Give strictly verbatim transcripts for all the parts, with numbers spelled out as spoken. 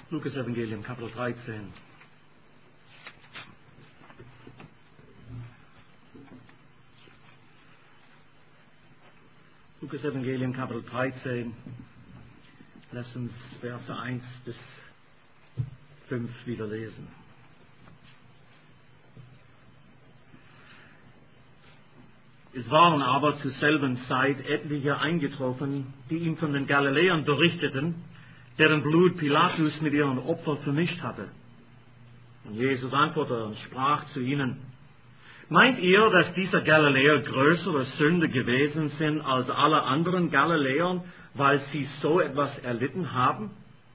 Lukas Evangelium, Kapitel dreizehn. Lukas Evangelium, Kapitel dreizehn. Lasst uns Verse eins bis fünf wieder lesen. Es waren aber zur selben Zeit etliche eingetroffen, die ihm von den Galiläern berichteten, deren Blut Pilatus mit ihren Opfern vermischt hatte. Und Jesus antwortete und sprach zu ihnen: Meint ihr, dass diese Galiläer größere Sünder gewesen sind als alle anderen Galiläer, weil sie so etwas erlitten haben?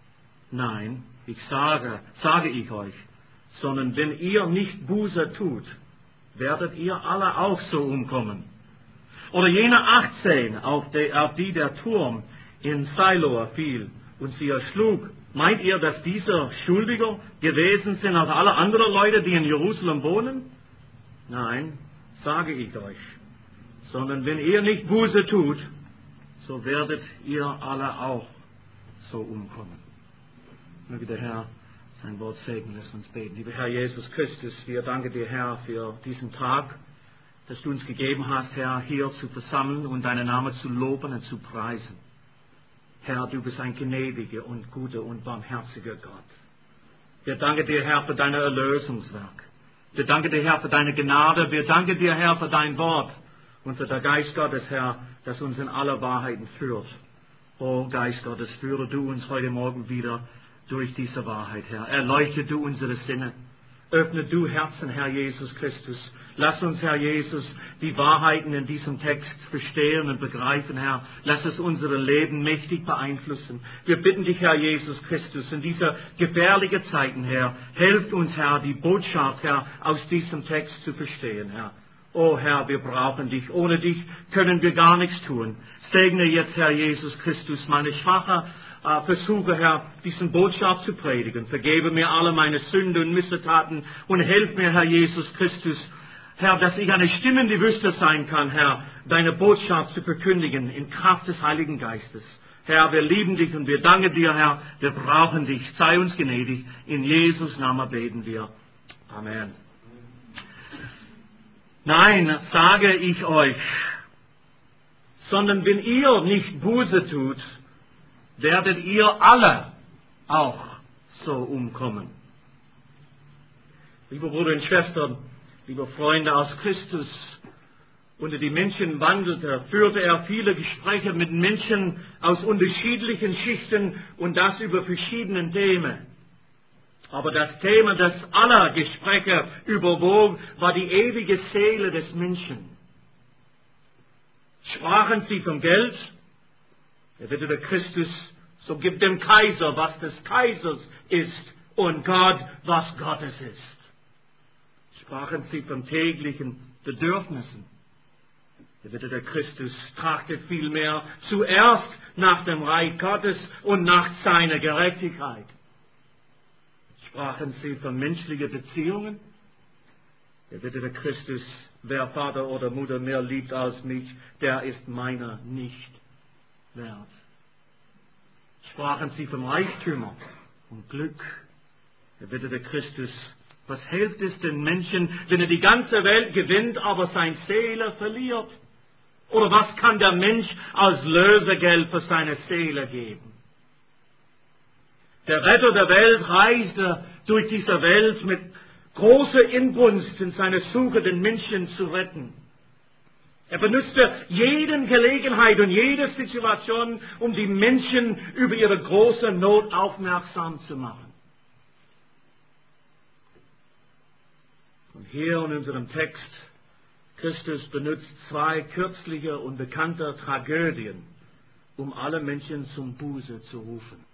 Nein, ich sage, sage ich euch, sondern wenn ihr nicht Buße tut, werdet ihr alle auch so umkommen. Oder jene achtzehn, auf die, auf die der Turm in Siloa fiel und sie erschlug, meint ihr, dass diese schuldiger gewesen sind als alle anderen Leute, die in Jerusalem wohnen? Nein, sage ich euch, sondern wenn ihr nicht Buße tut, so werdet ihr alle auch so umkommen. Möge der Herr sein Wort segnen. Lass uns beten. Lieber Herr Jesus Christus, wir danken dir, Herr, für diesen Tag, dass du uns gegeben hast, Herr, hier zu versammeln und deinen Namen zu loben und zu preisen. Herr, du bist ein gnädiger und guter und barmherziger Gott. Wir danken dir, Herr, für dein Erlösungswerk. Wir danken dir, Herr, für deine Gnade. Wir danken dir, Herr, für dein Wort und für den Geist Gottes, Herr, das uns in alle Wahrheiten führt. O Geist Gottes, führe du uns heute Morgen wieder durch diese Wahrheit, Herr. Erleuchte du unsere Sinne. Öffne du Herzen, Herr Jesus Christus. Lass uns, Herr Jesus, die Wahrheiten in diesem Text verstehen und begreifen, Herr. Lass es unser Leben mächtig beeinflussen. Wir bitten dich, Herr Jesus Christus, in dieser gefährlichen Zeiten, Herr, helft uns, Herr, die Botschaft, Herr, aus diesem Text zu verstehen, Herr. Oh Herr, wir brauchen dich. Ohne dich können wir gar nichts tun. Segne jetzt, Herr Jesus Christus, meine schwache Uh, versuche, Herr, diesen Botschaft zu predigen. Vergebe mir alle meine Sünden und Missetaten und hilf mir, Herr Jesus Christus, Herr, dass ich eine Stimme in die Wüste sein kann, Herr, deine Botschaft zu verkündigen in Kraft des Heiligen Geistes. Herr, wir lieben dich und wir danken dir, Herr, wir brauchen dich. Sei uns gnädig. In Jesus' Namen beten wir. Amen. Nein, sage ich euch, sondern wenn ihr nicht Buße tut, werdet ihr alle auch so umkommen. Liebe Brüder und Schwestern, liebe Freunde aus Christus, unter die Menschen wandelte, führte er viele Gespräche mit Menschen aus unterschiedlichen Schichten und das über verschiedene Themen. Aber das Thema, das aller Gespräche überwog, war die ewige Seele des Menschen. Sprachen sie vom Geld? Erwiderte Christus, so gibt dem Kaiser, was des Kaisers ist, und Gott, was Gottes ist. Sprachen sie von täglichen Bedürfnissen. Erwiderte Christus, trachtet vielmehr zuerst nach dem Reich Gottes und nach seiner Gerechtigkeit. Sprachen sie von menschlichen Beziehungen? Erwiderte Christus, wer Vater oder Mutter mehr liebt als mich, der ist meiner nicht wert. Sprachen sie vom Reichtümer und Glück. Erwiderte Christus, was hilft es den Menschen, wenn er die ganze Welt gewinnt, aber seine Seele verliert? Oder was kann der Mensch als Lösegeld für seine Seele geben? Der Retter der Welt reiste durch diese Welt mit großer Inbrunst in seiner Suche, den Menschen zu retten. Er benutzte jede Gelegenheit und jede Situation, um die Menschen über ihre große Not aufmerksam zu machen. Und hier in unserem Text, Christus benutzt zwei kürzliche und bekannte Tragödien, um alle Menschen zum Buße zu rufen.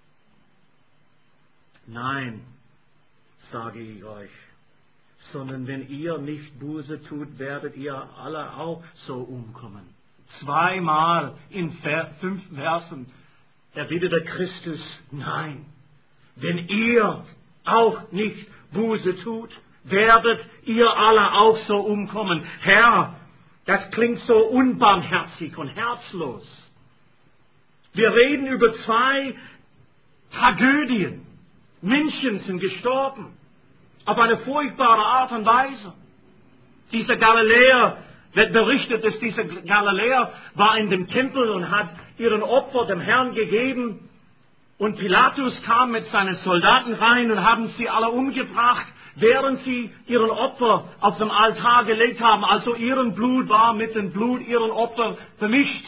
Nein, sage ich euch, sondern wenn ihr nicht Buße tut, werdet ihr alle auch so umkommen. Zweimal in fünf Versen erwiderte Christus, nein, wenn ihr auch nicht Buße tut, werdet ihr alle auch so umkommen. Herr, das klingt so unbarmherzig und herzlos. Wir reden über zwei Tragödien. Menschen sind gestorben. Auf eine furchtbare Art und Weise. Dieser Galiläer, wird berichtet, dass dieser Galiläer war in dem Tempel und hat ihren Opfer dem Herrn gegeben. Und Pilatus kam mit seinen Soldaten rein und haben sie alle umgebracht, während sie ihren Opfer auf dem Altar gelegt haben. Also ihren Blut war mit dem Blut ihren Opfer vermischt.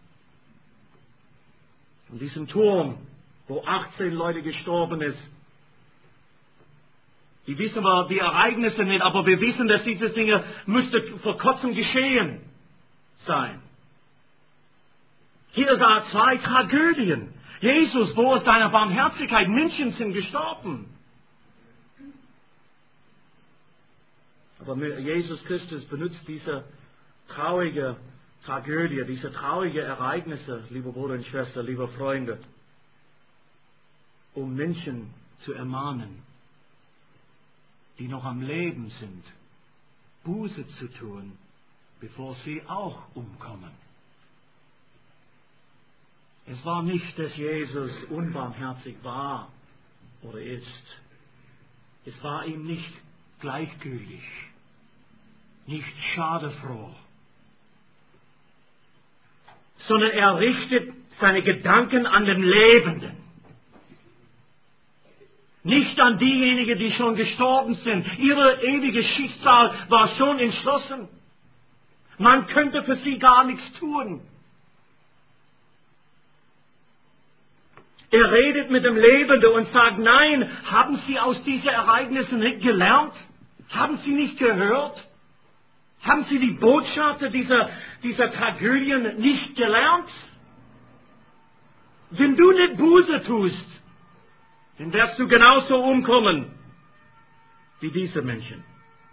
In diesem Turm, wo achtzehn Leute gestorben ist, die wissen wir die Ereignisse nicht, aber wir wissen, dass diese Dinge müsste vor kurzem geschehen sein. Hier sind zwei Tragödien. Jesus, wo ist deine Barmherzigkeit? Menschen sind gestorben. Aber Jesus Christus benutzt diese traurige Tragödie, diese traurige Ereignisse, liebe Brüder und Schwestern, liebe Freunde, um Menschen zu ermahnen, die noch am Leben sind, Buße zu tun, bevor sie auch umkommen. Es war nicht, dass Jesus unbarmherzig war oder ist. Es war ihm nicht gleichgültig, nicht schadefroh, sondern er richtet seine Gedanken an den Lebenden. Nicht an diejenigen, die schon gestorben sind. Ihre ewige Schicksal war schon entschlossen. Man könnte für sie gar nichts tun. Er redet mit dem Lebenden und sagt, nein, haben Sie aus diesen Ereignissen nicht gelernt? Haben Sie nicht gehört? Haben Sie die Botschaft dieser, dieser Tragödien nicht gelernt? Wenn du nicht Buße tust, dann wirst du genauso umkommen wie diese Menschen.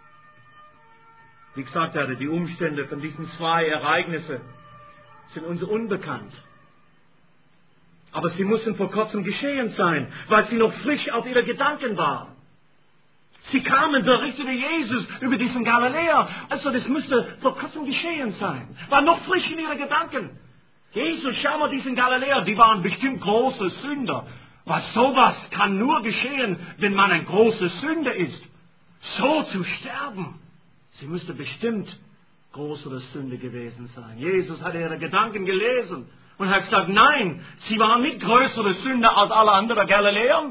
Wie gesagt hatte, die Umstände von diesen zwei Ereignissen sind uns unbekannt. Aber sie mussten vor kurzem geschehen sein, weil sie noch frisch auf ihre Gedanken waren. Sie kamen, berichtete Jesus über diesen Galiläer. Also das müsste vor kurzem geschehen sein. War noch frisch in ihren Gedanken. Jesus, schau mal diesen Galiläer, die waren bestimmt große Sünder. Was sowas kann nur geschehen, wenn man ein großer Sünder ist. So zu sterben. Sie müsste bestimmt größere Sünde gewesen sein. Jesus hatte ihre Gedanken gelesen und hat gesagt, nein, sie waren nicht größere Sünder als alle anderen Galiläer.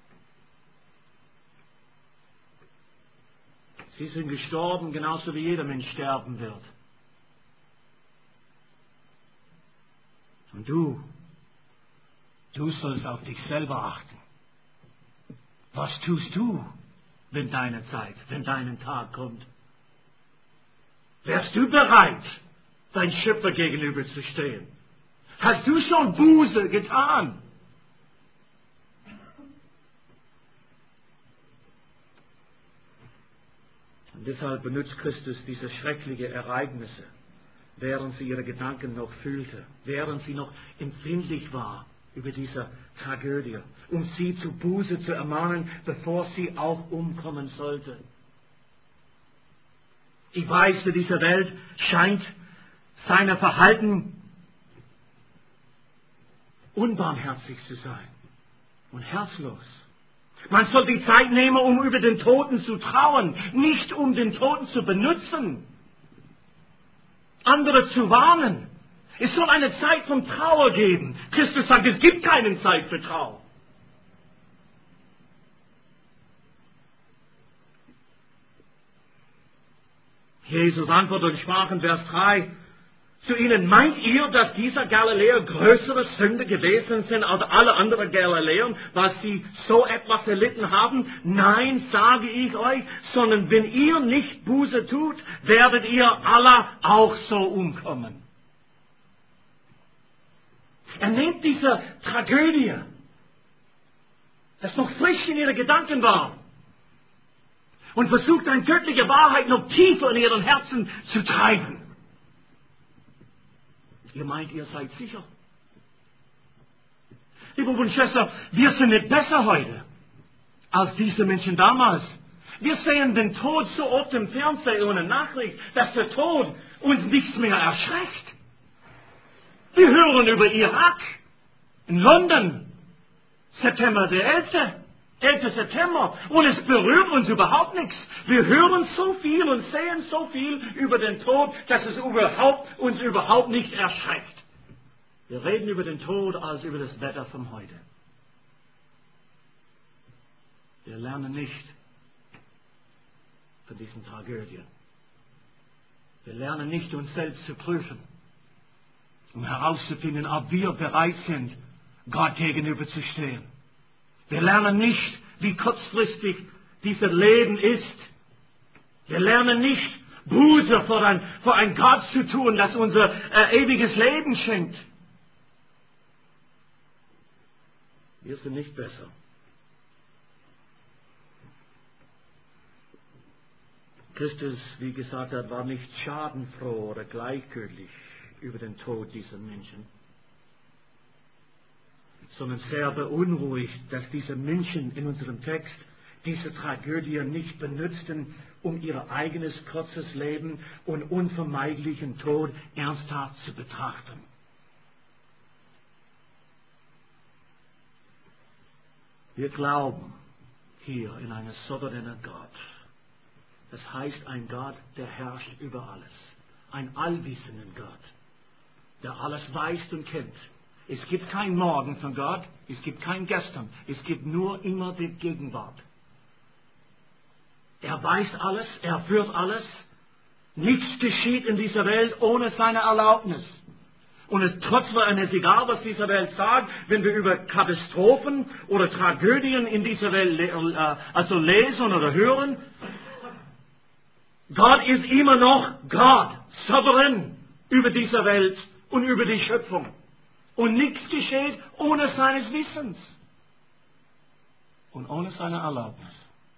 Sie sind gestorben, genauso wie jeder Mensch sterben wird. Und du, du sollst auf dich selber achten. Was tust du, wenn deine Zeit, wenn dein Tag kommt? Wärst du bereit, dein Schöpfer gegenüber zu stehen? Hast du schon Buße getan? Und deshalb benutzt Christus diese schrecklichen Ereignisse, während sie ihre Gedanken noch fühlte, während sie noch empfindlich war über diese Tragödie, um sie zu Buße zu ermahnen, bevor sie auch umkommen sollte. Die Weise dieser Welt scheint seinem Verhalten unbarmherzig zu sein und herzlos. Man soll die Zeit nehmen, um über den Toten zu trauern, nicht um den Toten zu benutzen, andere zu warnen. Es soll eine Zeit von Trauer geben. Christus sagt, es gibt keine Zeit für Trauer. Jesus antwortete und sprach in Vers drei zu ihnen, meint ihr, dass dieser Galiläer größere Sünde gewesen sind als alle anderen Galiläer, weil sie so etwas erlitten haben? Nein, sage ich euch, sondern wenn ihr nicht Buße tut, werdet ihr alle auch so umkommen. Er nimmt diese Tragödie, das noch frisch in ihren Gedanken war, und versucht, eine göttliche Wahrheit noch tiefer in ihren Herzen zu treiben. Ihr meint, ihr seid sicher? Liebe Brüder und Schwestern, wir sind nicht besser heute als diese Menschen damals. Wir sehen den Tod so oft im Fernsehen und in Nachricht, dass der Tod uns nichts mehr erschreckt. Wir hören über Irak, in London, September der elfte, elften September, und es berührt uns überhaupt nichts. Wir hören so viel und sehen so viel über den Tod, dass es überhaupt, uns überhaupt nicht erschreckt. Wir reden über den Tod als über das Wetter von heute. Wir lernen nicht von diesen Tragödien. Wir lernen nicht, uns selbst zu prüfen, um herauszufinden, ob wir bereit sind, Gott gegenüber zu stehen. Wir lernen nicht, wie kurzfristig dieses Leben ist. Wir lernen nicht, Buße vor ein, vor ein Gott zu tun, das unser äh, ewiges Leben schenkt. Wir sind nicht besser. Christus, wie gesagt hat, war nicht schadenfroh oder gleichgültig über den Tod dieser Menschen, sondern sehr beunruhigt, dass diese Menschen in unserem Text diese Tragödie nicht benutzten, um ihr eigenes kurzes Leben und unvermeidlichen Tod ernsthaft zu betrachten. Wir glauben hier in einen souveränen Gott. Das heißt, ein Gott, der herrscht über alles. Ein allwissenden Gott, der alles weiß und kennt. Es gibt kein Morgen von Gott, es gibt kein Gestern, es gibt nur immer die Gegenwart. Er weiß alles, er führt alles. Nichts geschieht in dieser Welt ohne seine Erlaubnis. Und es trotzdem ist egal, was diese Welt sagt, wenn wir über Katastrophen oder Tragödien in dieser Welt äh, also lesen oder hören. Gott ist immer noch Gott, souverän über diese Welt und über die Schöpfung. Und nichts geschieht ohne seines Wissens und ohne seine Erlaubnis.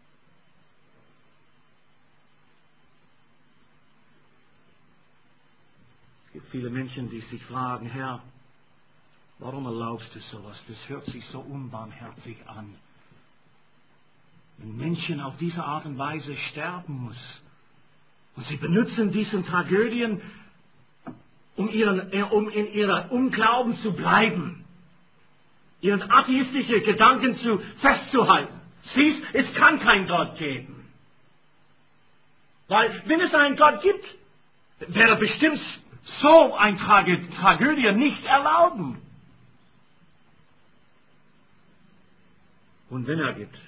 Es gibt viele Menschen, die sich fragen, Herr, warum erlaubst du sowas? Das hört sich so unbarmherzig an. Wenn Menschen auf diese Art und Weise sterben müssen, und sie benutzen diese Tragödien, um, ihren, um in ihrer Unglauben zu bleiben, ihren atheistischen Gedanken zu, festzuhalten. Siehst, es kann keinen Gott geben. Weil, wenn es einen Gott gibt, wäre bestimmt so eine Trage, Tragödie nicht erlauben. Und wenn er gibt,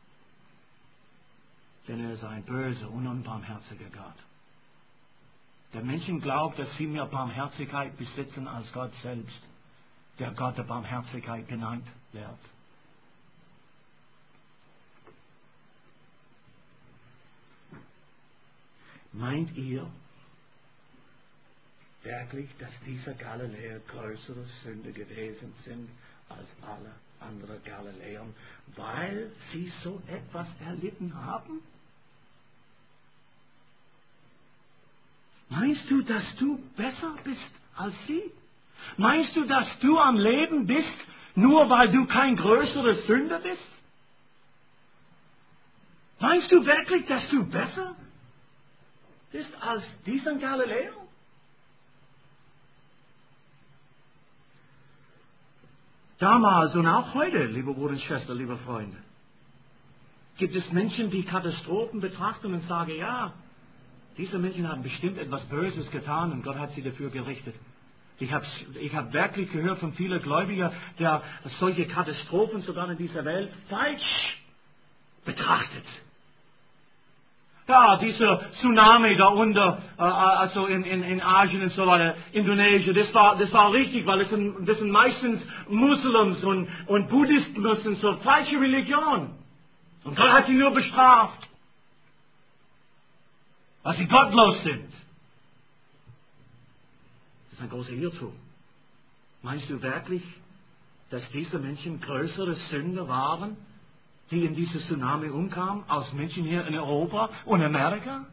denn er ist ein böser und unbarmherziger Gott. Der Menschen glaubt, dass sie mehr Barmherzigkeit besitzen als Gott selbst, der Gott der Barmherzigkeit genannt wird. Meint ihr wirklich, dass diese Galiläer größere Sünder gewesen sind als alle anderen Galiläer, weil sie so etwas erlitten haben? Meinst du, dass du besser bist als sie? Meinst du, dass du am Leben bist, nur weil du kein größerer Sünder bist? Meinst du wirklich, dass du besser bist als diesen Galiläer? Damals und auch heute, liebe Brüder und Schwestern, liebe Freunde, gibt es Menschen, die Katastrophen betrachten und sagen, ja, diese Menschen haben bestimmt etwas Böses getan und Gott hat sie dafür gerichtet. Ich habe ich hab wirklich gehört von vielen Gläubigen, die solche Katastrophen sogar in dieser Welt falsch betrachtet. Ja, dieser Tsunami da unter, äh, also in, in, in Asien und so weiter, Indonesien, das war, das war richtig, weil das sind, das sind meistens Muslims und, und Buddhisten, das sind so falsche Religionen. Und Gott hat sie nur bestraft, weil sie gottlos sind. Das ist ein großer Irrtum. Meinst du wirklich, dass diese Menschen größere Sünder waren, die in dieses Tsunami umkamen, als Menschen hier in Europa und Amerika?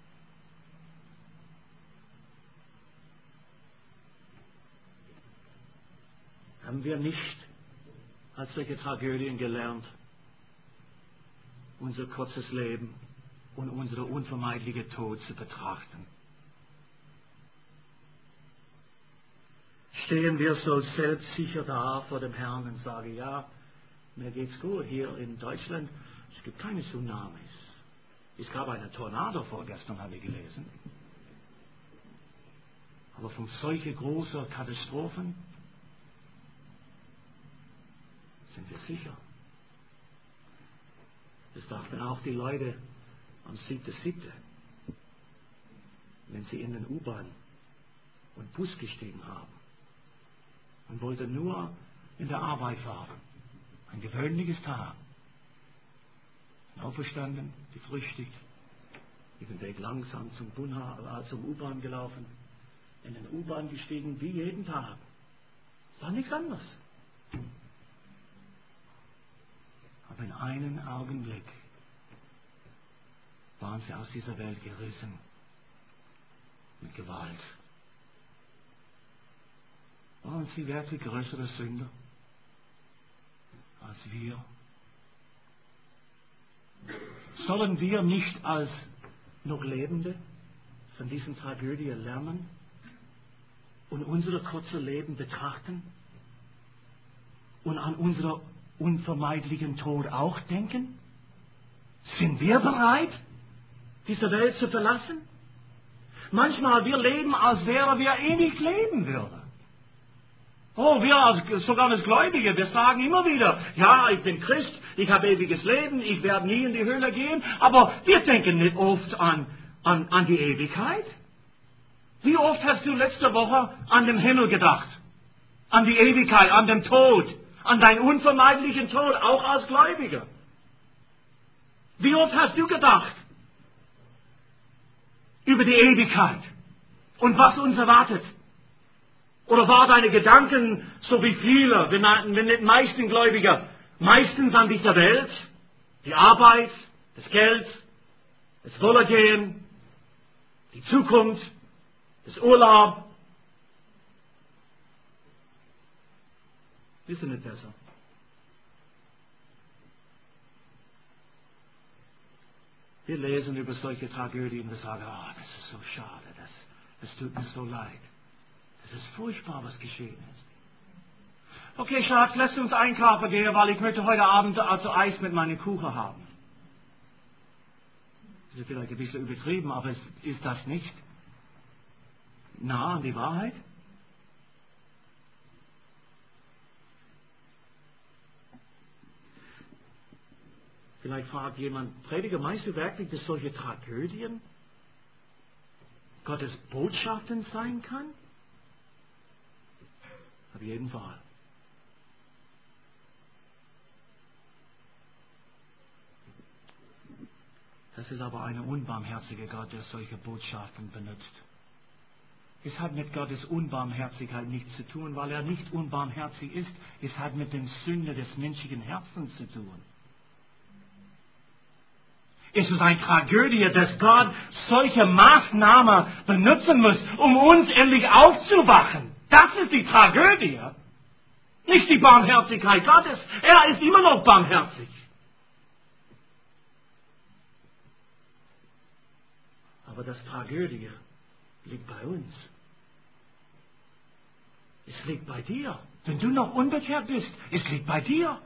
Haben wir nicht als solche Tragödien gelernt, unser kurzes Leben und unsere unvermeidliche Tod zu betrachten? Stehen wir so selbstsicher da vor dem Herrn und sagen, ja, Mir geht's gut. Hier in Deutschland, es gibt keine Tsunamis. Es gab einen Tornado vorgestern, habe ich gelesen. Aber von solchen großen Katastrophen sind wir sicher. Das dachten auch die Leute am siebten siebten wenn sie in den U-Bahn und Bus gestiegen haben und wollten nur in der Arbeit fahren. Ein gewöhnliches Tag. Aufgestanden, gefrühstückt, den Weg langsam zum, Bunha, zum U-Bahn gelaufen, in den U-Bahn gestiegen, wie jeden Tag. War nichts anderes. Aber in einem Augenblick waren sie aus dieser Welt gerissen mit Gewalt. Waren sie wirklich größere Sünder als wir? Sollen wir nicht als noch Lebende von diesen Tragödien lernen und unser kurzes Leben betrachten und an unseren unvermeidlichen Tod auch denken? Sind wir bereit, diese Welt zu verlassen? Manchmal wir leben, als wären wir ewig leben würden. Oh, wir als, sogar als Gläubige, wir sagen immer wieder, ja, ich bin Christ, ich habe ewiges Leben, ich werde nie in die Hölle gehen, aber wir denken nicht oft an, an, an die Ewigkeit. Wie oft hast du letzte Woche an den Himmel gedacht? An die Ewigkeit, an den Tod, an deinen unvermeidlichen Tod, auch als Gläubiger? Wie oft hast du gedacht über die Ewigkeit und was uns erwartet? Oder war deine Gedanken, so wie viele, wenn nicht meisten Gläubiger, meistens an dieser Welt, die Arbeit, das Geld, das Wohlergehen, die Zukunft, das Urlaub? Wir sind nicht besser. Wir lesen über solche Tragödien und wir sagen, oh, das ist so schade, das, das tut mir so leid. Es ist furchtbar, was geschehen ist. Okay, Schatz, lass uns einkaufen gehen, weil ich möchte heute Abend also Eis mit meinen Kuchen haben. Das ist vielleicht ein bisschen übertrieben, aber ist das nicht nah an die Wahrheit? Vielleicht fragt jemand, Prediger, meinst du wirklich, dass solche Tragödien Gottes Botschaften sein kann? Auf jeden Fall. Das ist aber ein unbarmherziger Gott, der solche Botschaften benutzt. Es hat mit Gottes Unbarmherzigkeit nichts zu tun, weil er nicht unbarmherzig ist. Es hat mit den Sünden des menschlichen Herzens zu tun. Es ist eine Tragödie, dass Gott solche Maßnahmen benutzen muss, um uns endlich aufzuwachen. Das ist die Tragödie. Nicht die Barmherzigkeit Gottes. Er ist immer noch barmherzig. Aber das Tragödie liegt bei uns. Es liegt bei dir. Wenn du noch unbekehrt bist, es liegt bei dir.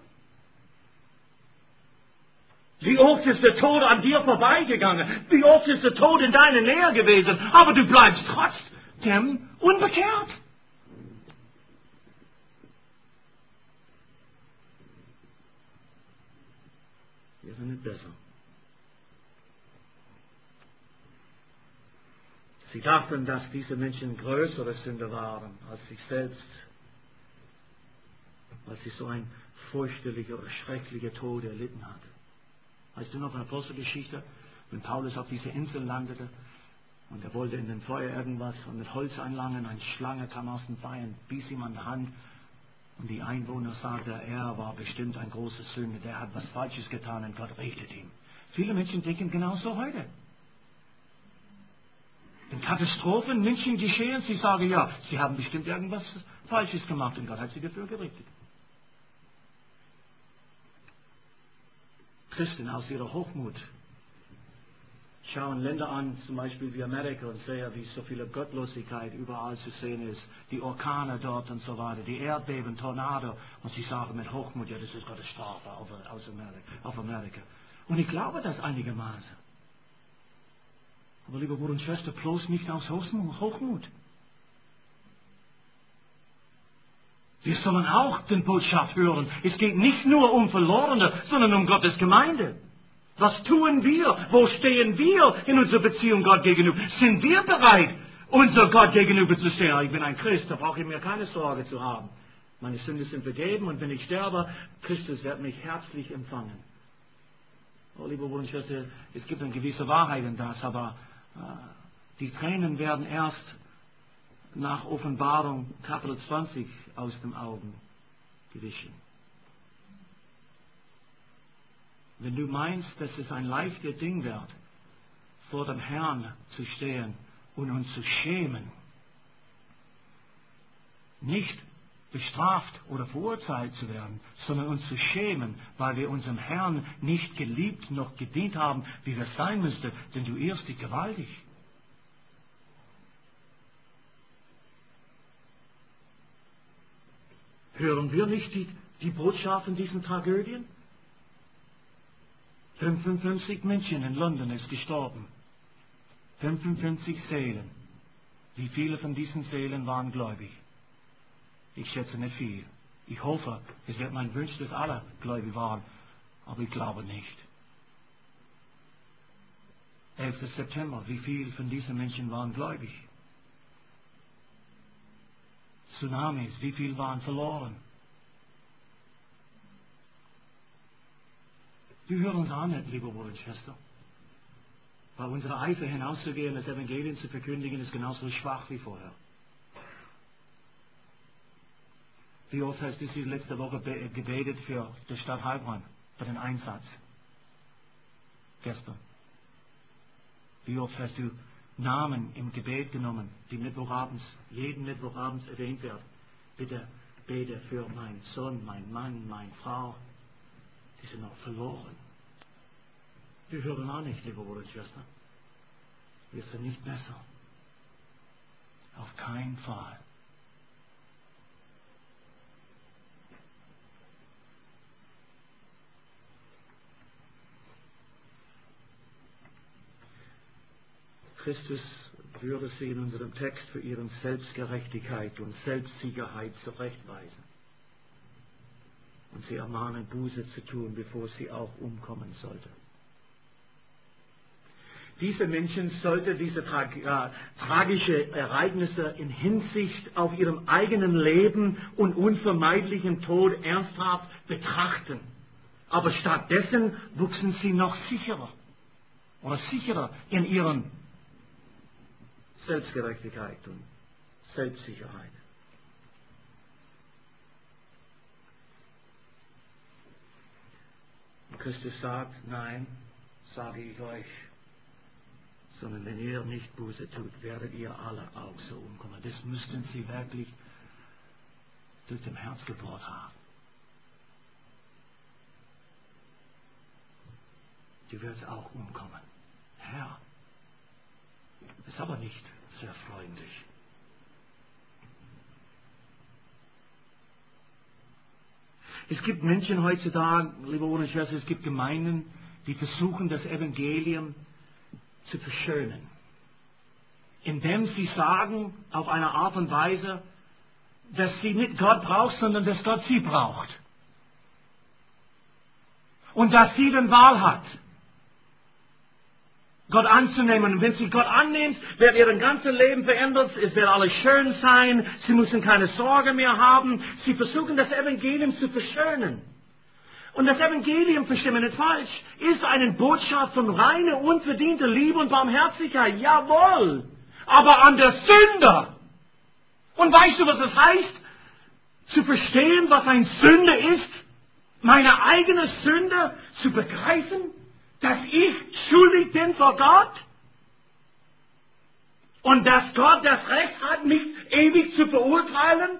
Wie oft ist der Tod an dir vorbeigegangen? Wie oft ist der Tod in deiner Nähe gewesen? Aber du bleibst trotzdem unbekehrt. Wir sind nicht besser. Sie dachten, dass diese Menschen größere Sünder waren als sich selbst, weil sie so ein fürchterlicher, schrecklicher Tod erlitten hatten. Weißt du noch von der Apostelgeschichte, wenn Paulus auf dieser Insel landete und er wollte in dem Feuer irgendwas und mit Holz einlangen, eine Schlange kam aus dem Feuer und biss ihm an die Hand und die Einwohner sagten, er war bestimmt ein großer Sünder, der hat was Falsches getan und Gott richtet ihn. Viele Menschen denken genauso heute. In Katastrophen, Menschen geschehen, sie sagen, ja, sie haben bestimmt irgendwas Falsches gemacht und Gott hat sie dafür gerichtet. Christen aus ihrer Hochmut schaue Länder an, zum Beispiel wie Amerika, und sehe, wie so viele Gottlosigkeit überall zu sehen ist. Die Orkane dort und so weiter, die Erdbeben, Tornado. Und sie sagen mit Hochmut, ja, das ist Gottes Strafe auf, auf, Amerika, auf Amerika. Und ich glaube das einigermaßen. Aber liebe Bruder und Schwester, bloß nicht aus Hochmut. Wir sollen auch die Botschaft hören. Es geht nicht nur um Verlorene, sondern um Gottes Gemeinde. Was tun wir? Wo stehen wir in unserer Beziehung Gott gegenüber? Sind wir bereit, unser Gott gegenüber zu stehen? Ich bin ein Christ, da brauche ich mir keine Sorge zu haben. Meine Sünden sind vergeben und wenn ich sterbe, Christus wird mich herzlich empfangen. Oh, liebe Bruder und Schwester, es gibt eine gewisse Wahrheit in das, aber äh, die Tränen werden erst nach Offenbarung Kapitel zwanzig aus den Augen gewichen. Wenn du meinst, dass es ein leichtes Ding wird, vor dem Herrn zu stehen und uns zu schämen, nicht bestraft oder verurteilt zu werden, sondern uns zu schämen, weil wir unserem Herrn nicht geliebt noch gedient haben, wie wir sein müssten, denn du irrst dich gewaltig. Hören wir nicht die, die Botschaft in diesen Tragödien? fünfundfünfzig Menschen in London ist gestorben. fünfundfünfzig Seelen. Wie viele von diesen Seelen waren gläubig? Ich schätze nicht viel. Ich hoffe, es wird mein Wunsch, dass alle gläubig waren, aber ich glaube nicht. elfter September, wie viele von diesen Menschen waren gläubig? Tsunamis, wie viele waren verloren? Wir hören uns an, liebe Bruder und Schwester. Weil unsere Eifer hinauszugehen, das Evangelium zu verkündigen, ist genauso schwach wie vorher. Wie oft hast du sie letzte Woche gebetet für die Stadt Heilbronn, für den Einsatz? Gestern. Wie oft hast du Namen im Gebet genommen, die Mittwochabends, jeden Mittwochabends erwähnt wird? Bitte bete für meinen Sohn, meinen Mann, meine Frau. Die sind noch verloren. Wir hören auch nicht, liebe Bruder und Schwester. Wir sind nicht besser. Auf keinen Fall. Christus würde sie in unserem Text für ihren Selbstgerechtigkeit und Selbstsicherheit zurechtweisen. Und sie ermahnen, Buße zu tun, bevor sie auch umkommen sollte. Diese Menschen sollten diese tra äh, tragische Ereignisse in Hinsicht auf ihrem eigenen Leben und unvermeidlichen Tod ernsthaft betrachten. Aber stattdessen wuchsen sie noch sicherer oder sicherer in ihren Selbstgerechtigkeit und Selbstsicherheit. Und Christus sagt, nein, sage ich euch, sondern wenn ihr nicht Buße tut, werdet ihr alle auch so umkommen. Das müssten sie wirklich durch den Herzgeburt haben. Du wirst auch umkommen. Herr, ist aber nicht sehr freundlich. Es gibt Menschen heutzutage, liebe Bruder und Schwester, es gibt Gemeinden, die versuchen, das Evangelium zu verschönen. Indem sie sagen, auf eine Art und Weise, dass sie nicht Gott braucht, sondern dass Gott sie braucht. Und dass sie die Wahl hat, Gott anzunehmen. Und wenn sie Gott annimmt, wird ihr ganzes Leben verändert. Es wird alles schön sein. Sie müssen keine Sorge mehr haben. Sie versuchen, das Evangelium zu verschönen. Und das Evangelium, verstehe mich nicht falsch, ist eine Botschaft von reiner, unverdienter Liebe und Barmherzigkeit. Jawohl. Aber an der Sünder. Und weißt du, was das heißt? Zu verstehen, was ein Sünde ist? Meine eigene Sünde zu begreifen? Dass ich schuldig bin vor Gott und dass Gott das Recht hat, mich ewig zu verurteilen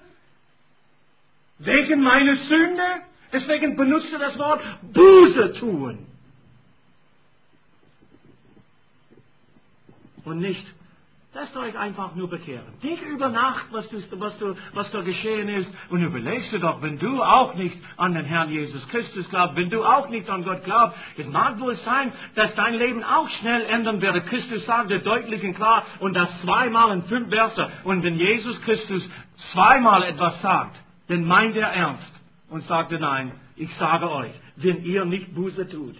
wegen meiner Sünde. Deswegen benutzt er das Wort Buße tun. und nicht, lasst euch einfach nur bekehren. Denk über Nacht, was, du, was, du, was da geschehen ist, und überlegst du doch, wenn du auch nicht an den Herrn Jesus Christus glaubst, wenn du auch nicht an Gott glaubst, es mag wohl sein, dass dein Leben auch schnell ändern werde. Christus sagte deutlich und klar, und das zweimal in fünf Verse. Und wenn Jesus Christus zweimal etwas sagt, dann meint er ernst und sagte, nein, ich sage euch, wenn ihr nicht Buße tut,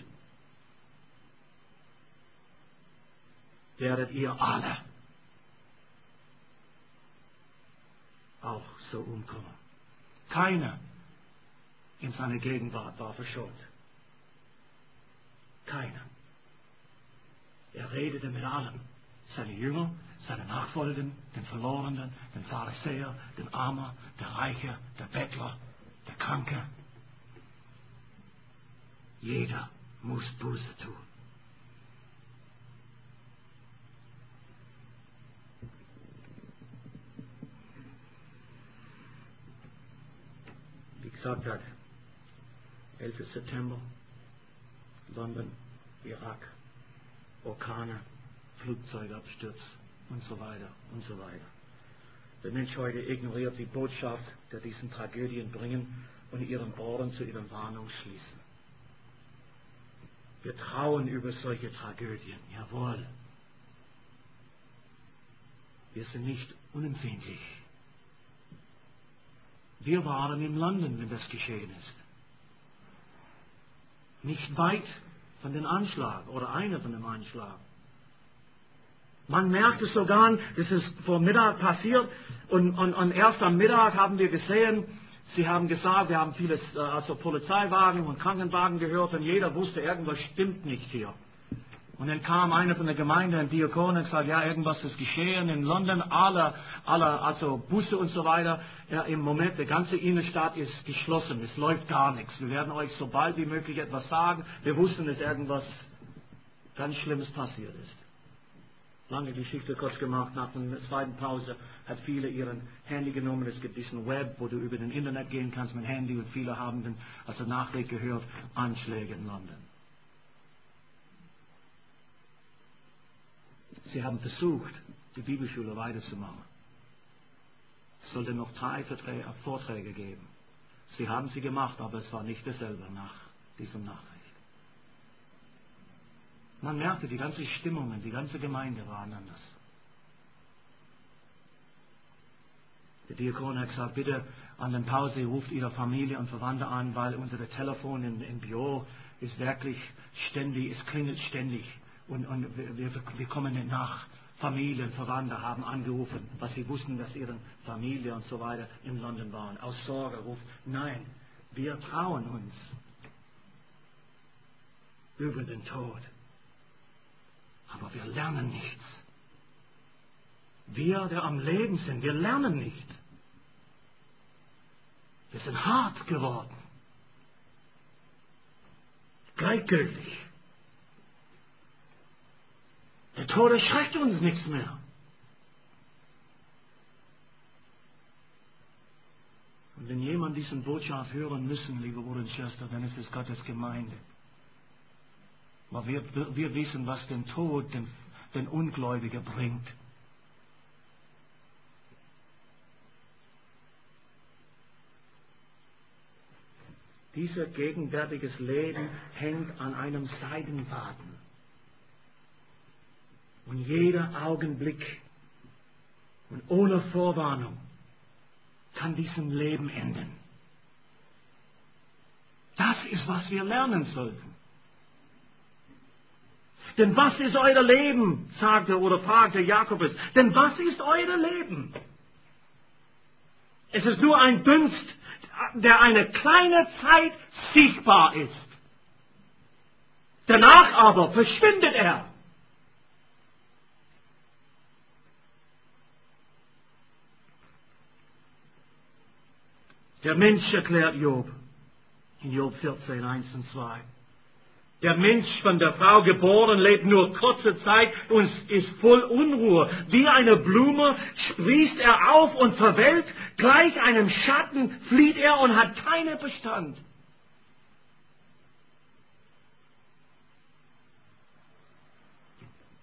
werdet ihr alle auch so umkommen. Keiner in seiner Gegenwart war verschont. Keiner. Er redete mit allen. Seine Jünger, seine Nachfolgenden, den Verlorenen, den Pharisäer, den Armer, der Reiche, der Bettler, der Kranke. Jeder muss Buße tun. Wie gesagt hat, elfter September, London, Irak, Orkane, Flugzeugabsturz und so weiter und so weiter. Der Mensch heute ignoriert die Botschaft, der diesen Tragödien bringen und ihren Ohren zu ihrer Warnung schließen. Wir trauen über solche Tragödien, jawohl. Wir sind nicht unempfindlich. Wir waren in London, wenn das geschehen ist. Nicht weit von dem Anschlag oder einer von dem Anschlag. Man merkt es sogar, das ist vor Mittag passiert und, und, und erst am Mittag haben wir gesehen, sie haben gesagt, wir haben vieles, also Polizeiwagen und Krankenwagen gehört und jeder wusste, irgendwas stimmt nicht hier. Und dann kam einer von der Gemeinde, ein Diakon, und sagte, ja, irgendwas ist geschehen in London, alle, alle, also Busse und so weiter. Ja, im Moment, die ganze Innenstadt ist geschlossen, es läuft gar nichts. Wir werden euch so bald wie möglich etwas sagen. Wir wussten, dass irgendwas ganz Schlimmes passiert ist. Lange Geschichte kurz gemacht, nach der zweiten Pause hat viele ihren Handy genommen. Es gibt diesen Web, wo du über den Internet gehen kannst mit Handy und viele haben dann, also Nachricht gehört, Anschläge in London. Sie haben versucht, die Bibelschule weiterzumachen. Es sollte noch drei Vorträge geben. Sie haben sie gemacht, aber es war nicht dasselbe nach dieser Nachricht. Man merkte, die ganze Stimmung, die ganze Gemeinde waren anders. Der Diakon hat gesagt, bitte an der Pause ruft Ihre Familie und Verwandte an, weil unser Telefon im, im Büro ist wirklich ständig, es klingelt ständig. Und, und wir, wir kommen nicht nach. Familien, Verwandte haben angerufen, was sie wussten, dass ihre Familie und so weiter in London waren. Aus Sorge ruft, nein, wir trauen uns über den Tod. Aber wir lernen nichts. Wir, der am Leben sind, wir lernen nicht. Wir sind hart geworden. Gleichgültig. Der Tod erschreckt uns nichts mehr. Und wenn jemand diesen Botschaft hören müssen, liebe Bruder und Schwester, dann ist es Gottes Gemeinde. Weil wir, wir wissen, was den Tod, den, den Ungläubigen bringt. Dieser gegenwärtiges Leben hängt an einem Seidenfaden. Und jeder Augenblick und ohne Vorwarnung kann diesem Leben enden. Das ist, was wir lernen sollten. Denn was ist euer Leben, sagte oder fragte Jakobus. Denn was ist euer Leben? Es ist nur ein Dunst, der eine kleine Zeit sichtbar ist. Danach aber verschwindet er. Der Mensch, erklärt Job, in Job vierzehn, eins und zwei. Der Mensch, von der Frau geboren, lebt nur kurze Zeit und ist voll Unruhe. Wie eine Blume sprießt er auf und verwelkt, gleich einem Schatten flieht er und hat keinen Bestand.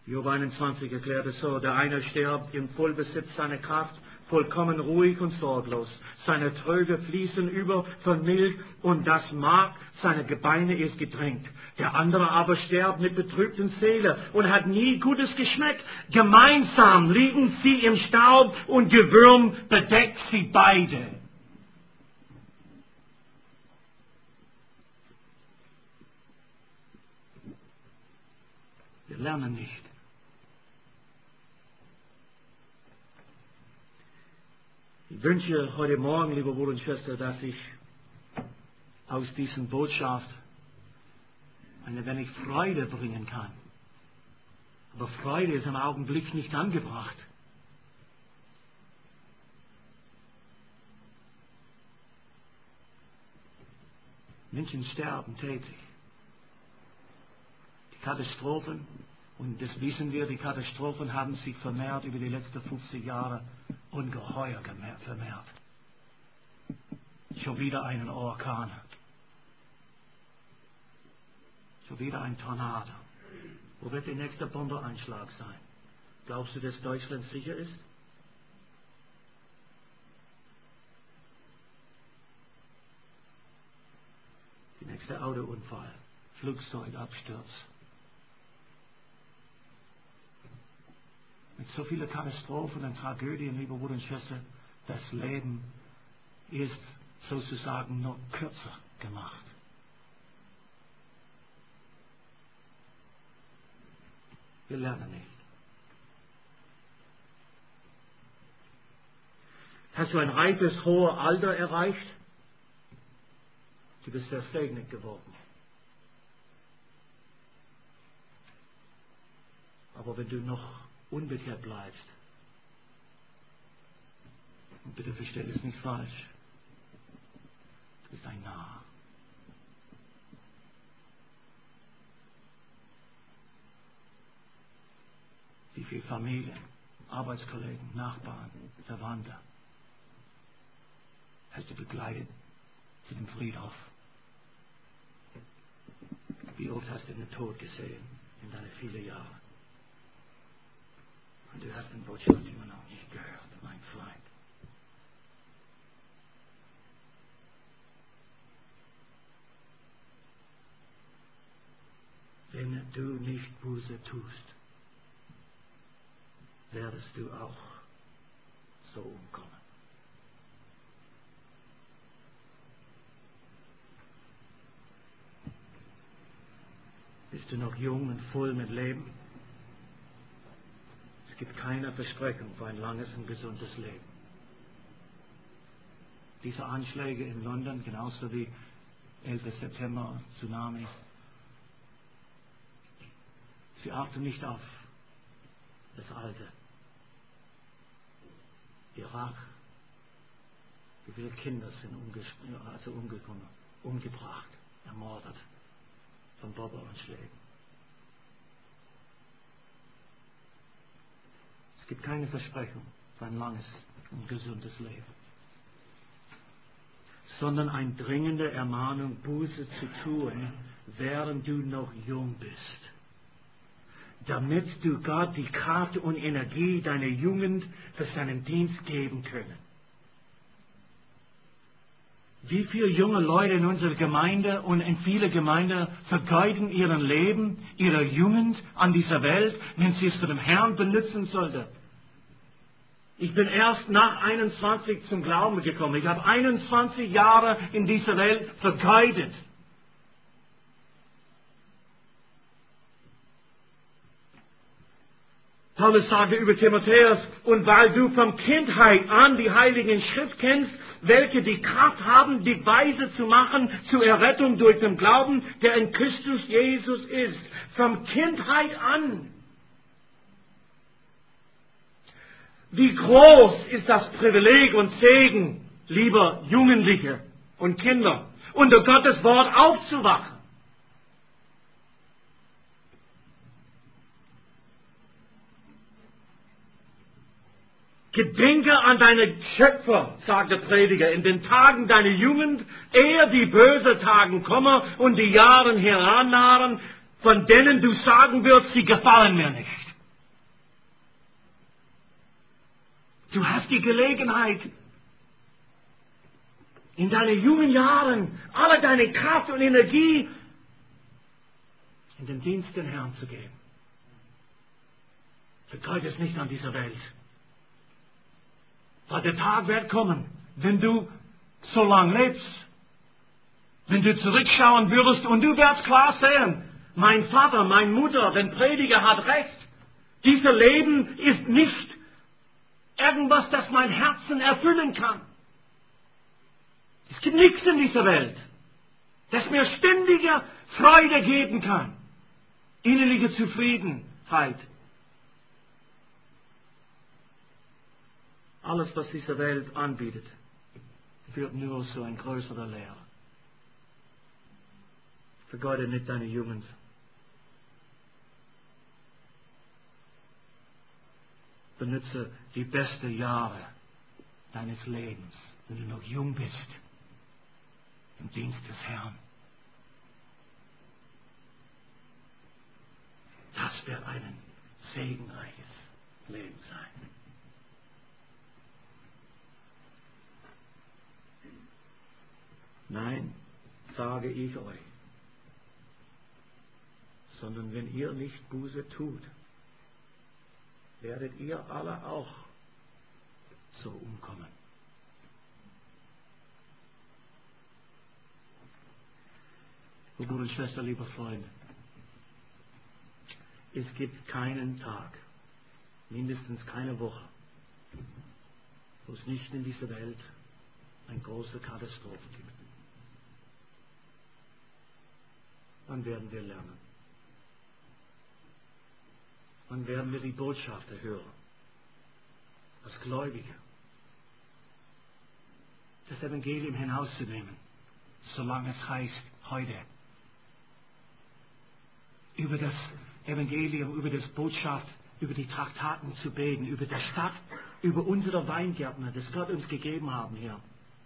Job einundzwanzig erklärt es so: Der eine stirbt im Vollbesitz seiner Kraft, vollkommen ruhig und sorglos. Seine Tröge fließen über von Milch und das Mark seiner Gebeine ist gedrängt. Der andere aber stirbt mit betrübten Seele und hat nie Gutes geschmeckt. Gemeinsam liegen sie im Staub und Gewürm bedeckt sie beide. Wir lernen nicht. Ich wünsche heute Morgen, liebe Bruder und Schwester, dass ich aus dieser Botschaft eine wenig Freude bringen kann. Aber Freude ist im Augenblick nicht angebracht. Menschen sterben täglich. Die Katastrophen, und das wissen wir, die Katastrophen haben sich vermehrt über die letzten fünfzig Jahre ungeheuer vermehrt. Schon wieder einen Orkan. Schon wieder ein Tornado. Wo wird der nächste Bombeneinschlag sein? Glaubst du, dass Deutschland sicher ist? Der nächste Autounfall, Flugzeugabsturz. Mit so vielen Katastrophen und Tragödien, liebe Bruder und Schwester, das Leben ist sozusagen noch kürzer gemacht. Wir lernen nicht. Hast du ein reifes, hohes Alter erreicht? Du bist sehr segnet geworden. Aber wenn du noch unbekehrt bleibst, und bitte versteh es nicht falsch, du bist ein Narr. Wie viele Familien, Arbeitskollegen, Nachbarn, Verwandte hast du begleitet zu dem Friedhof? Wie oft hast du den Tod gesehen in deinen vielen Jahren? Und du hast den Botschaft immer noch nicht gehört, mein Freund. Wenn du nicht Buße tust, werdest du auch so umkommen. Bist du noch jung und voll mit Leben? Es gibt keine Versprechung für ein langes und gesundes Leben. Diese Anschläge in London, genauso wie elfter September, Tsunami, sie achten nicht auf das Alte. Irak, wie viele Kinder sind umge- also umgekommen, umgebracht, ermordet von Bombenanschlägen. Es gibt keine Versprechung für ein langes und gesundes Leben, sondern eine dringende Ermahnung, Buße zu tun, während du noch jung bist, damit du Gott die Kraft und Energie deiner Jugend für seinen Dienst geben können. Wie viele junge Leute in unserer Gemeinde und in vielen Gemeinden vergeuden ihren Leben, ihre Jugend an dieser Welt, wenn sie es für den Herrn benutzen sollten. Ich bin erst nach einundzwanzig zum Glauben gekommen. Ich habe einundzwanzig Jahre in dieser Welt vergeudet. Paulus sagte über Timotheus: Und weil du von Kindheit an die Heiligen Schrift kennst, welche die Kraft haben, dich weise zu machen zur Errettung durch den Glauben, der in Christus Jesus ist. Von Kindheit an. Wie groß ist das Privileg und Segen, lieber Jugendliche und Kinder, unter Gottes Wort aufzuwachen. Gedenke an deinen Schöpfer, sagt der Prediger, in den Tagen deiner Jugend, ehe die bösen Tagen kommen und die Jahre herannahen, von denen du sagen wirst, sie gefallen mir nicht. Du hast die Gelegenheit, in deinen jungen Jahren alle deine Kraft und Energie in den Dienst den Herrn zu geben. Vergeud es nicht an dieser Welt. Weil der Tag wird kommen, wenn du so lang lebst, wenn du zurückschauen würdest und du wirst klar sehen, mein Vater, meine Mutter, der Prediger hat recht. Dieser Leben ist nicht irgendwas, das mein Herzen erfüllen kann. Es gibt nichts in dieser Welt, das mir ständige Freude geben kann. Innerliche Zufriedenheit. Alles, was diese Welt anbietet, führt nur zu ein größerer Leer. Vergeude nicht deine Jugend. Benutze die besten Jahre deines Lebens, wenn du noch jung bist, im Dienst des Herrn. Das wird ein segenreiches Leben sein. Nein, sage ich euch, sondern wenn ihr nicht Buße tut, werdet ihr alle auch so umkommen. Oh Bruder und Schwester, lieber Freund, es gibt keinen Tag, mindestens keine Woche, wo es nicht in dieser Welt eine große Katastrophe gibt. Wann werden wir lernen? Wann werden wir die Botschafter hören? Als Gläubige. Das Evangelium hinauszunehmen, solange es heißt, heute. Über das Evangelium, über das Botschaft, über die Traktaten zu beten, über die Stadt, über unsere Weingärtner, das Gott uns gegeben haben hier.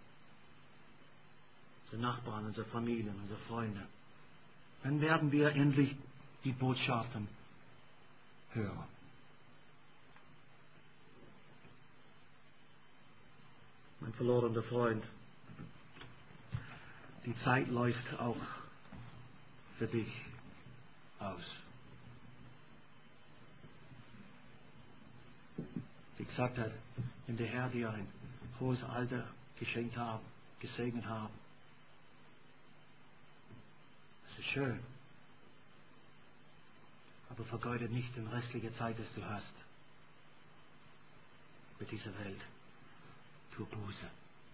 Unsere Nachbarn, unsere Familien, unsere Freunde. Dann werden wir endlich die Botschaften hören. Mein verlorener Freund, die Zeit läuft auch für dich aus. Wie gesagt hat, wenn der Herr dir ein hohes Alter geschenkt hat, gesegnet hat, das ist schön. Aber vergeude nicht die restliche Zeit, die du hast, mit dieser Welt. Tu Buße.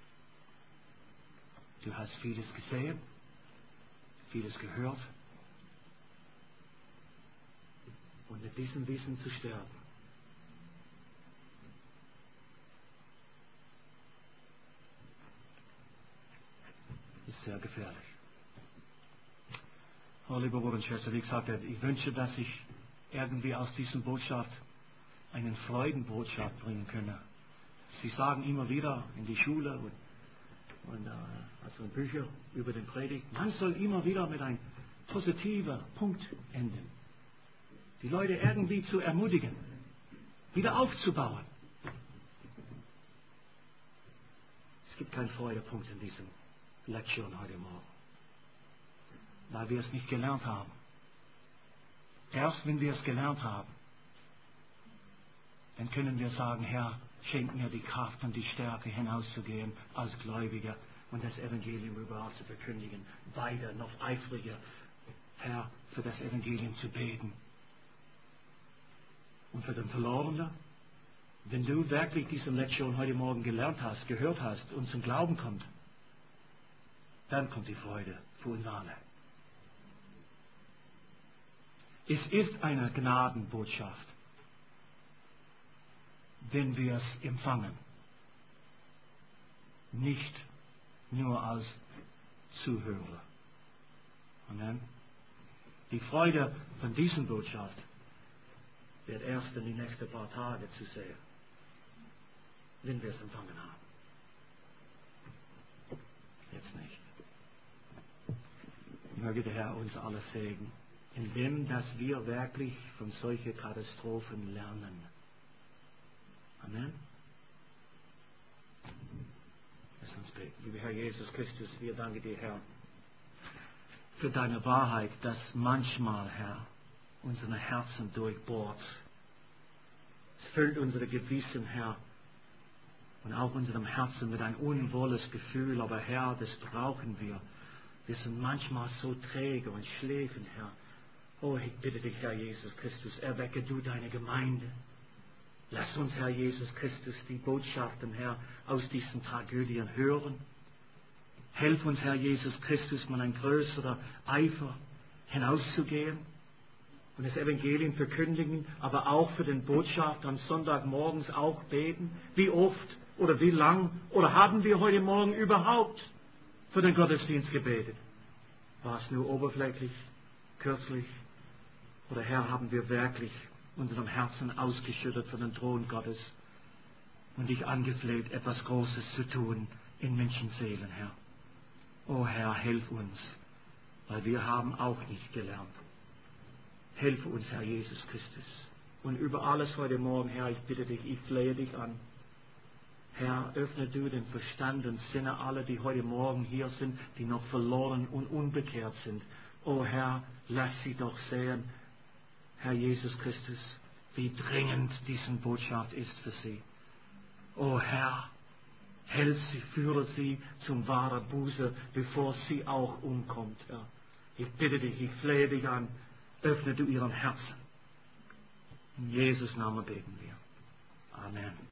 Du hast vieles gesehen, vieles gehört. Und mit diesem Wissen zu sterben, ist sehr gefährlich. Oh, lieber Bruder und Schwester, wie gesagt, ich wünsche, dass ich irgendwie aus dieser Botschaft einen Freudenbotschaft bringen könne. Sie sagen immer wieder in die Schule und, und äh, also in Büchern über den Predigt, man soll immer wieder mit einem positiven Punkt enden. Die Leute irgendwie zu ermutigen, wieder aufzubauen. Es gibt keinen Freudepunkt in dieser Lektion heute Morgen, weil wir es nicht gelernt haben. Erst wenn wir es gelernt haben, dann können wir sagen, Herr, schenk mir die Kraft und die Stärke, hinauszugehen als Gläubiger und das Evangelium überall zu verkündigen. Weiter, noch eifriger, Herr, für das Evangelium zu beten. Und für den Verlorenen, wenn du wirklich diese Lektion heute Morgen gelernt hast, gehört hast und zum Glauben kommt, dann kommt die Freude für uns alle. Es ist eine Gnadenbotschaft, wenn wir es empfangen, nicht nur als Zuhörer. Amen. Die Freude von dieser Botschaft wird erst in die nächsten paar Tage zu sehen, wenn wir es empfangen haben. Jetzt nicht. Möge der Herr uns alle segnen, indem dass wir wirklich von solchen Katastrophen lernen. Amen. Lass uns beten. Lieber Herr Jesus Christus, wir danken dir, Herr, für deine Wahrheit, dass manchmal, Herr, unsere Herzen durchbohrt. Es füllt unsere Gewissen, Herr, und auch unserem Herzen mit ein unwohles Gefühl. Aber Herr, das brauchen wir. Wir sind manchmal so träge und schläfen, Herr. Oh, ich bitte dich, Herr Jesus Christus, erwecke du deine Gemeinde. Lass uns, Herr Jesus Christus, die Botschaften, Herr, aus diesen Tragödien hören. Helf uns, Herr Jesus Christus, mit ein größerer Eifer hinauszugehen und das Evangelium verkündigen, aber auch für den Botschafter am Sonntagmorgens auch beten. Wie oft oder wie lang oder haben wir heute Morgen überhaupt für den Gottesdienst gebetet? War es nur oberflächlich, kürzlich? Oder Herr, haben wir wirklich unserem Herzen ausgeschüttet für den Thron Gottes und dich angefleht, etwas Großes zu tun in Menschenseelen, Herr? O Herr, hilf uns, weil wir haben auch nicht gelernt. Hilf uns, Herr Jesus Christus. Und über alles heute Morgen, Herr, ich bitte dich, ich flehe dich an. Herr, öffne du den Verstand und Sinne aller, die heute Morgen hier sind, die noch verloren und unbekehrt sind. O Herr, lass sie doch sehen, Herr Jesus Christus, wie dringend diese Botschaft ist für sie. O Herr, hält sie, führe sie zum wahren Buße, bevor sie auch umkommt, Herr. Ich bitte dich, ich flehe dich an, öffne du ihren Herzen. In Jesus' Namen beten wir. Amen.